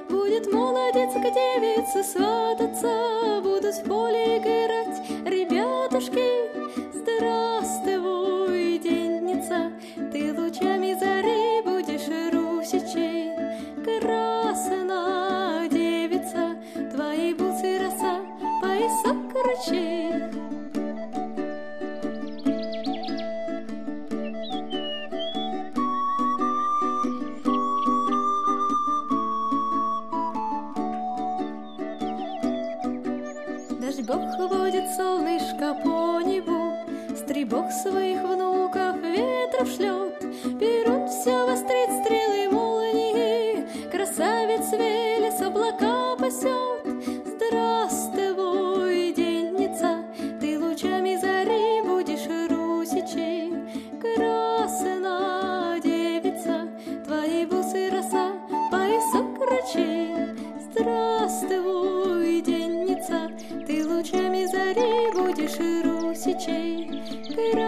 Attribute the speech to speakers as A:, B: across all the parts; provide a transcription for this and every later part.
A: Будет молодец к девице свататься, будут в поле играть ребятушки. Здравствуй, денница, ты лучами зари будешь русичей. Красна девица, твои бусы роса, поясок ручей. Дождь Бог водит солнышко по небу, стрибок своих внуков ветров шлет. Перун все вострит стрелы молнии, красавец Велес облака пасет. Здравствуй, денница, ты лучами зари будешь русичей. Красна девица, твои бусы роса, поясок ручей. Здравствуй, денница, ты лучами зари будешь русичей.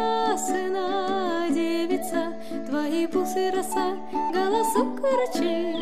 A: Красна девица, твои бусы роса, голосок ручей.